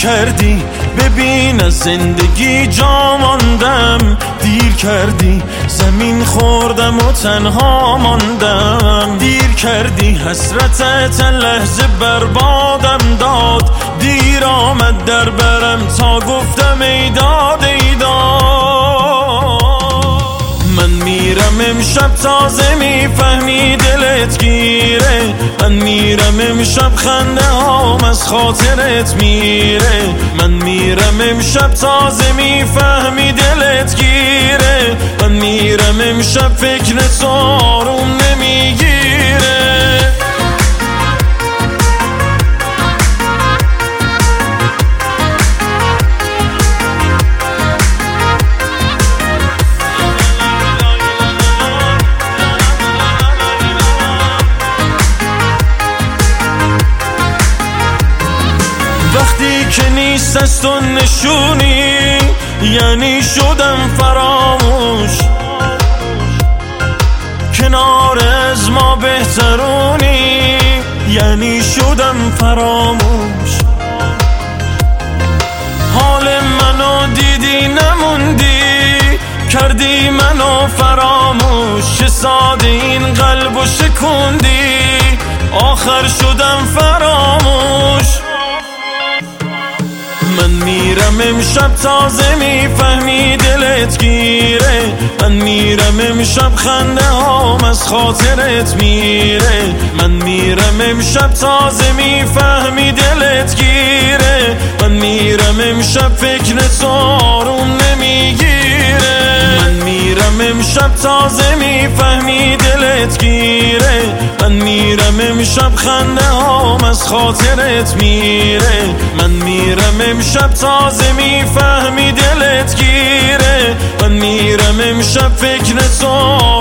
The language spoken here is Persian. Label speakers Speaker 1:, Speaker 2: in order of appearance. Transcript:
Speaker 1: کردی ببین از زندگی جا ماندم، دیر کردی زمین خوردم و تنها ماندم، دیر کردی حسرتت لحظه بربادم داد، دیر آمد در برم تا گفتم ای داد ای داد. من میرم امشب تازه میفهمی دلت گیره، من میرم امشب خنده هام از خاطرت میره، من میرم امشب تازه میفهمی دلت گیره، من میرم امشب فکر تو آروم نمیگیره. وقتی که نیست از تو نشونی یعنی شدم فراموش، کنار از ما بهترونی یعنی شدم فراموش، حال منو دیدی نموندی کردی منو فراموش، چه ساده این قلبو شکوندی آخر شدم فراموش. من میرم امشب تازه میفهمی دلت گیره، من میرم امشب خنده هام از خاطرت میره، من میرم امشب تازه میفهمی دلت گیره، من میرم امشب فکر تو آروم نمیگیره، من میرم امشب تازه میفهمی دلت گیره، من میرم امشب خنده هام از خاطرت میره، من میرم امشب تازه میفهمی دلت گیره، من میرم امشب فکر تو